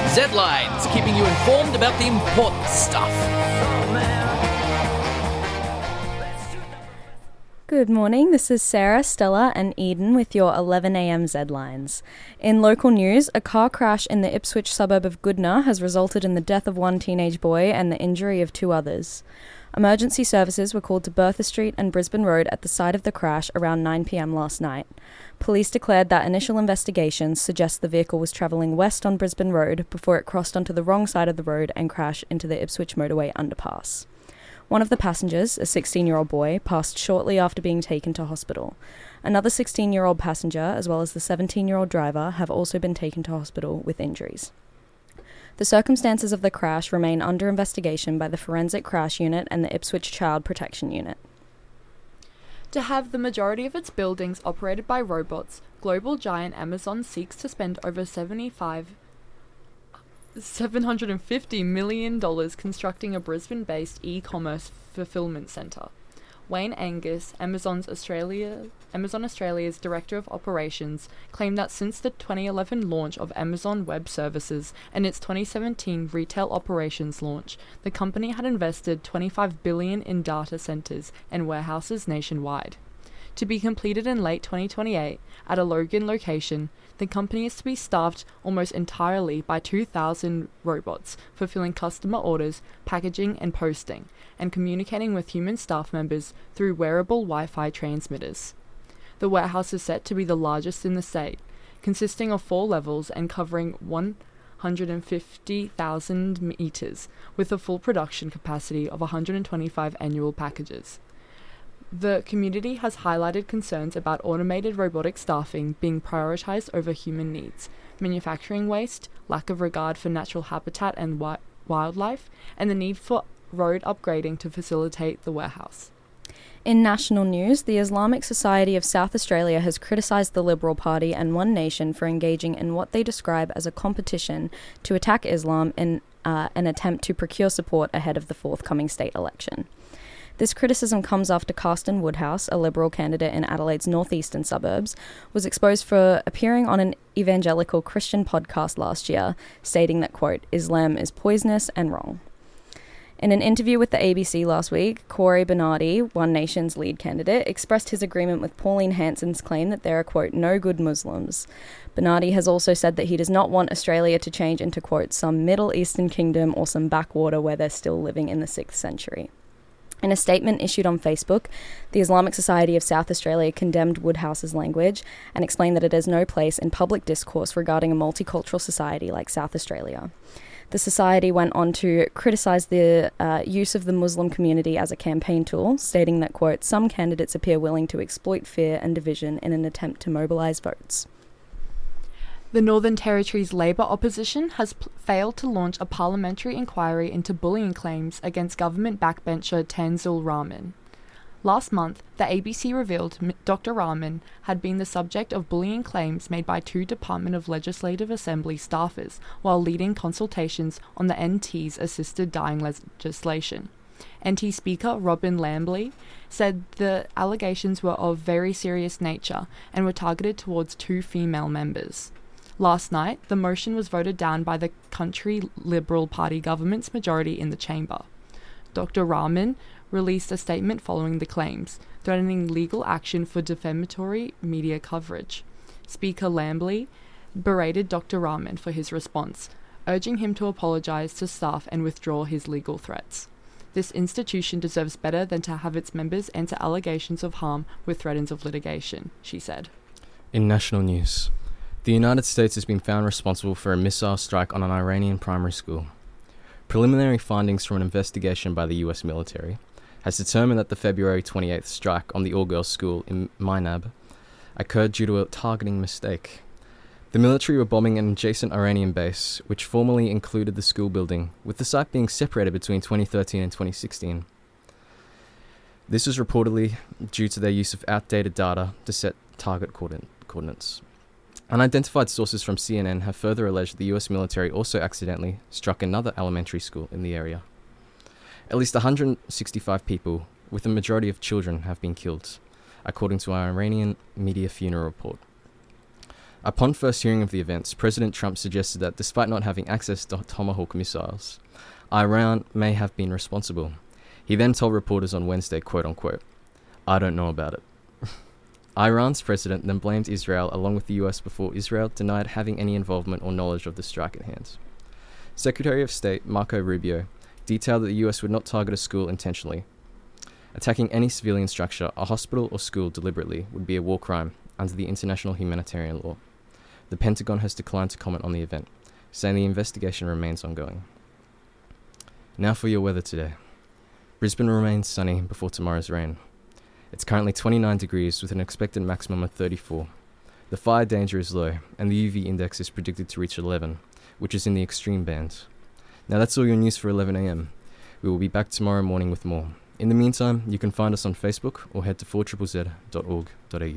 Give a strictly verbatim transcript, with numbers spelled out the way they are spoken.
Z-Lines, keeping you informed about the important stuff. Good morning, this is Sarah, Stella and Eden with your eleven a.m. Z-Lines. In local news, a car crash in the Ipswich suburb of Goodna has resulted in the death of one teenage boy and the injury of two others. Emergency services were called to Bertha Street and Brisbane Road at the site of the crash around nine p.m. last night. Police declared that initial investigations suggest the vehicle was travelling west on Brisbane Road before it crossed onto the wrong side of the road and crashed into the Ipswich motorway underpass. One of the passengers, a sixteen-year-old boy, passed shortly after being taken to hospital. Another sixteen-year-old passenger, as well as the seventeen-year-old driver, have also been taken to hospital with injuries. The circumstances of the crash remain under investigation by the Forensic Crash Unit and the Ipswich Child Protection Unit. To have the majority of its buildings operated by robots, global giant Amazon seeks to spend over seventy-five seven hundred fifty million dollars constructing a Brisbane-based e-commerce fulfillment centre. Wayne Angus, Amazon's Australia, Amazon Australia's Director of Operations, claimed that since the twenty eleven launch of Amazon Web Services and its twenty seventeen retail operations launch, the company had invested twenty-five billion dollars in data centres and warehouses nationwide. To be completed in late twenty twenty-eight, at a Logan location, the company is to be staffed almost entirely by two thousand robots, fulfilling customer orders, packaging and posting, and communicating with human staff members through wearable Wi-Fi transmitters. The warehouse is set to be the largest in the state, consisting of four levels and covering one hundred fifty thousand metres, with a full production capacity of one hundred twenty-five annual packages. The community has highlighted concerns about automated robotic staffing being prioritised over human needs, manufacturing waste, lack of regard for natural habitat and wi- wildlife, and the need for road upgrading to facilitate the warehouse. In national news, the Islamic Society of South Australia has criticised the Liberal Party and One Nation for engaging in what they describe as a competition to attack Islam in uh, an attempt to procure support ahead of the forthcoming state election. This criticism comes after Carston Woodhouse, a Liberal candidate in Adelaide's northeastern suburbs, was exposed for appearing on an evangelical Christian podcast last year, stating that, quote, Islam is poisonous and wrong. In an interview with the A B C last week, Corey Bernardi, One Nation's lead candidate, expressed his agreement with Pauline Hanson's claim that there are, quote, no good Muslims. Bernardi has also said that he does not want Australia to change into, quote, some Middle Eastern kingdom or some backwater where they're still living in the sixth century. In a statement issued on Facebook, the Islamic Society of South Australia condemned Woodhouse's language and explained that it has no place in public discourse regarding a multicultural society like South Australia. The society went on to criticise the uh, use of the Muslim community as a campaign tool, stating that, quote, some candidates appear willing to exploit fear and division in an attempt to mobilise votes. The Northern Territory's Labor opposition has p- failed to launch a parliamentary inquiry into bullying claims against government backbencher Tanzil Rahman. Last month, the A B C revealed Doctor Rahman had been the subject of bullying claims made by two Department of Legislative Assembly staffers while leading consultations on the N T's assisted dying legislation. N T Speaker Robin Lambley said the allegations were of very serious nature and were targeted towards two female members. Last night, the motion was voted down by the Country Liberal Party government's majority in the chamber. Doctor Rahman released a statement following the claims, threatening legal action for defamatory media coverage. Speaker Lambley berated Doctor Rahman for his response, urging him to apologise to staff and withdraw his legal threats. This institution deserves better than to have its members answer allegations of harm with threats of litigation, she said. In national news, the United States has been found responsible for a missile strike on an Iranian primary school. Preliminary findings from an investigation by the U S military has determined that the February twenty-eighth strike on the all-girls school in Mainab occurred due to a targeting mistake. The military were bombing an adjacent Iranian base, which formerly included the school building, with the site being separated between twenty thirteen and twenty sixteen. This was reportedly due to their use of outdated data to set target coordinates. Unidentified sources from C N N have further alleged the U S military also accidentally struck another elementary school in the area. At least one hundred sixty-five people, with a majority of children, have been killed, according to an Iranian media funeral report. Upon first hearing of the events, President Trump suggested that despite not having access to Tomahawk missiles, Iran may have been responsible. He then told reporters on Wednesday, quote unquote, "I don't know about it." Iran's president then blamed Israel along with the U S before Israel denied having any involvement or knowledge of the strike at hand. Secretary of State Marco Rubio detailed that the U S would not target a school intentionally. Attacking any civilian structure, a hospital or school deliberately would be a war crime under the international humanitarian law. The Pentagon has declined to comment on the event, saying the investigation remains ongoing. Now for your weather today. Brisbane remains sunny before tomorrow's rain. It's currently twenty-nine degrees with an expected maximum of thirty-four. The fire danger is low, and the U V index is predicted to reach eleven, which is in the extreme band. Now that's all your news for eleven a m. We will be back tomorrow morning with more. In the meantime, you can find us on Facebook or head to four Z Z Z dot org dot a u.